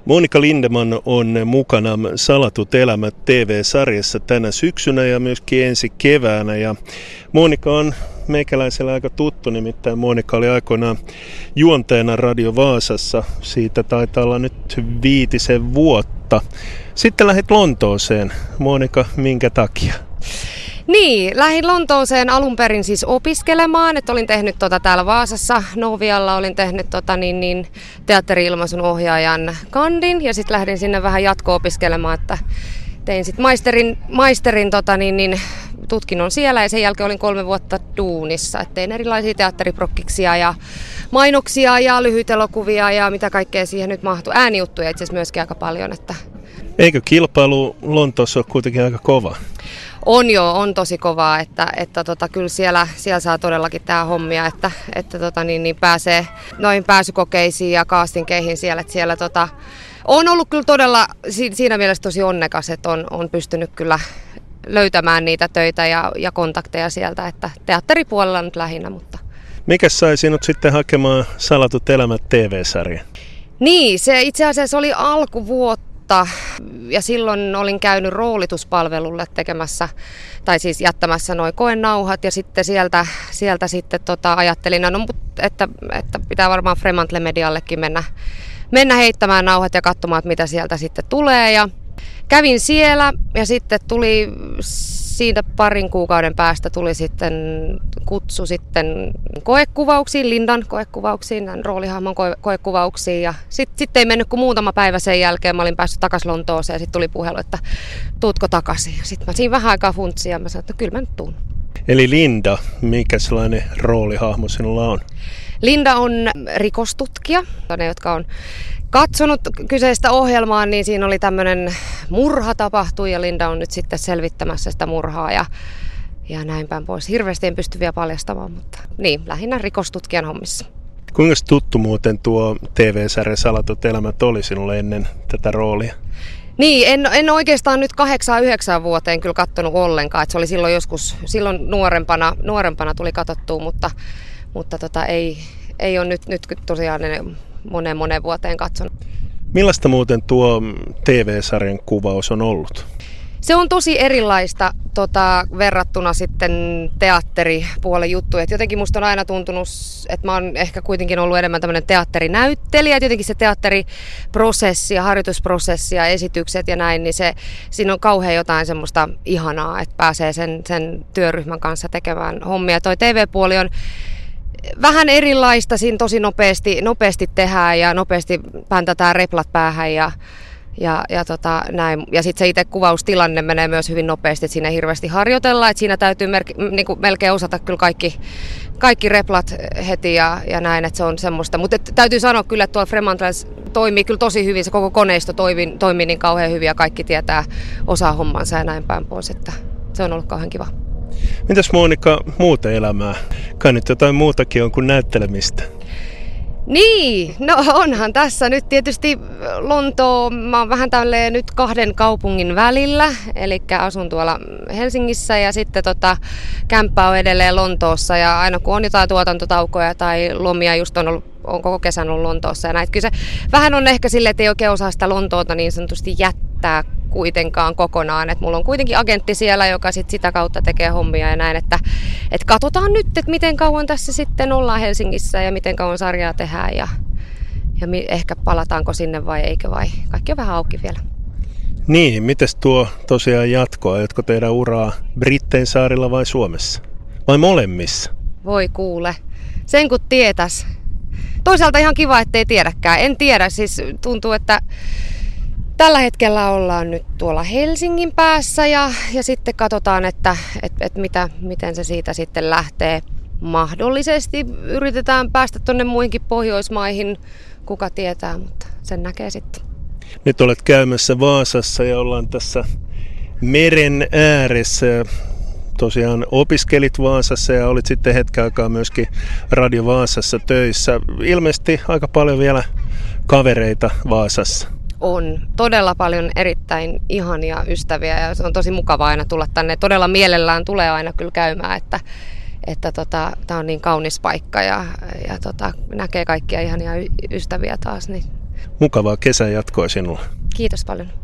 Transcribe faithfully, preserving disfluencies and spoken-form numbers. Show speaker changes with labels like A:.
A: Monika Lindeman on mukana Salatut elämät T V-sarjassa tänä syksynä ja myöskin ensi keväänä. Ja Monika on meikäläisellä aika tuttu, nimittäin Monika oli aikoinaan juontajana Radio Vaasassa. Siitä taitaa olla nyt viitisen vuotta. Sitten lähdit Lontooseen. Monika, minkä takia?
B: Niin, lähdin Lontooseen alun perin siis opiskelemaan, että olin tehnyt tota täällä Vaasassa Novialla, olin tehnyt tota niin, niin teatteri-ilmaisun ohjaajan kandin ja sitten lähdin sinne vähän jatko-opiskelemaan, että tein sitten maisterin, maisterin tota niin, niin, tutkinnon siellä ja sen jälkeen olin kolme vuotta duunissa, että tein erilaisia teatteriprokkiksia ja mainoksia ja lyhytelokuvia ja mitä kaikkea siihen nyt mahtuu, äänijuttuja itse asiassa myöskin aika paljon. Että...
A: Eikö kilpailu Lontoossa ole kuitenkin aika kova?
B: On jo, on tosi kovaa, että, että tota, kyllä siellä, siellä saa todellakin tehdä hommia, että, että tota, niin, niin pääsee noihin pääsykokeisiin ja castingkeihin siellä. Että siellä tota, on ollut kyllä todella siinä mielessä tosi onnekas, että on, on pystynyt kyllä löytämään niitä töitä ja, ja kontakteja sieltä, että teatteripuolella nyt lähinnä. Mutta.
A: Mikä sai sinut sitten hakemaan Salatut elämät T V-sarja?
B: Niin, se itse asiassa oli alkuvuotta. Ja silloin olin käynyt roolituspalvelulle tekemässä, tai siis jättämässä noi koenauhat ja sitten sieltä, sieltä sitten tota ajattelin, no, että, että pitää varmaan Fremantle Mediallekin mennä, mennä heittämään nauhat ja katsomaan, mitä sieltä sitten tulee. Ja kävin siellä ja sitten tuli siitä parin kuukauden päästä tuli sitten kutsu sitten koekuvauksiin, Lindan koekuvauksiin, tämän roolihahmon koe- koekuvauksiin. Ja sitten sit ei mennyt kuin muutama päivä sen jälkeen, mä olin päässyt takaisin Lontooseen ja sitten tuli puhelu, että tuutko takaisin. Ja sitten mä siinä vähän aikaa funtsin ja mä sanoin, että kyllä mä nyt tuun.
A: Eli Linda, mikä sellainen roolihahmo sinulla on?
B: Linda on rikostutkija, ne jotka on katsonut kyseistä ohjelmaa, niin siinä oli tämmöinen murha tapahtui ja Linda on nyt sitten selvittämässä sitä murhaa ja, ja näin päin pois. Hirveästi en pysty vielä paljastamaan, mutta niin, lähinnä rikostutkijan hommissa.
A: Kuinka tuttu muuten tuo T V-sarja Salatut elämät oli sinulle ennen tätä roolia?
B: Niin, en, en oikeastaan nyt kahdeksaan yhdeksään vuoteen kyllä katsonut ollenkaan. Että se oli silloin joskus, silloin nuorempana, nuorempana tuli katsottua, mutta, mutta tota, ei, ei ole nyt, nyt tosiaan moneen moneen vuoteen katsonut.
A: Millaista muuten tuo T V-sarjan kuvaus on ollut?
B: Se on tosi erilaista tota, verrattuna sitten teatteripuolen juttuja. Et jotenkin musta on aina tuntunut, että mä oon ehkä kuitenkin ollut enemmän tämmöinen teatterinäyttelijä. Et jotenkin se teatteriprosessi ja harjoitusprosessi ja esitykset ja näin, niin se, siinä on kauhean jotain semmoista ihanaa, että pääsee sen, sen työryhmän kanssa tekemään hommia. Toi T V-puoli on vähän erilaista, siinä tosi nopeasti, nopeasti tehdään ja nopeasti päntätään replat päähän ja Ja, ja, tota, näin. Ja sitten se itse kuvaustilanne menee myös hyvin nopeasti, että siinä ei hirveästi harjoitella, että siinä täytyy merk- niinku melkein osata kyllä kaikki, kaikki replat heti ja, ja näin, että se on semmoista. Mutta täytyy sanoa kyllä, että tuolla Fremantles toimii kyllä tosi hyvin, se koko koneisto toimii, toimii niin kauhean hyvin ja kaikki tietää osaa hommansa ja näin päin pois, että se on ollut kauhean kiva.
A: Mitäs Monika muuta elämää? Kai nyt jotain muutakin on kuin näyttelemistä.
B: Niin, no onhan tässä nyt tietysti Lontoo, mä oon vähän tälleen nyt kahden kaupungin välillä, eli asun tuolla Helsingissä ja sitten tota, kämppä on edelleen Lontoossa ja aina kun on jotain tuotantotaukoja tai lomia, just on, ollut, on koko kesän ollut Lontoossa ja näitä. Kyllä se vähän on ehkä silleen, että ei oikein osaa sitä Lontoota niin sanotusti jättää kuitenkaan kokonaan, että mulla on kuitenkin agentti siellä, joka sit sitä kautta tekee hommia ja näin, että, että katsotaan nyt, että miten kauan tässä sitten ollaan Helsingissä ja miten kauan sarjaa tehdään ja, ja mi, ehkä palataanko sinne vai eikö vai, kaikki on vähän auki vielä.
A: Niin, mites tuo tosiaan jatkoa, jotka tehdään uraa Brittein saarilla vai Suomessa? Vai molemmissa?
B: Voi kuule, sen kun tietäis. Toisaalta ihan kiva, ettei tiedäkään, en tiedä, siis tuntuu, että tällä hetkellä ollaan nyt tuolla Helsingin päässä ja, ja sitten katsotaan, että et, et mitä, miten se siitä sitten lähtee. Mahdollisesti yritetään päästä tuonne muihinkin Pohjoismaihin, kuka tietää, mutta sen näkee sitten.
A: Nyt olet käymässä Vaasassa ja ollaan tässä meren ääressä. Tosiaan opiskelit Vaasassa ja olit sitten hetken aikaa myöskin Radio Vaasassa töissä. Ilmeisesti aika paljon vielä kavereita Vaasassa.
B: On todella paljon erittäin ihania ystäviä ja se on tosi mukava aina tulla tänne. Todella mielellään tulee aina kyllä käymään, että, että tota, tää on niin kaunis paikka ja, ja tota, näkee kaikkia ihania ystäviä taas. Niin
A: Mukavaa kesän jatkoa sinulle.
B: Kiitos paljon.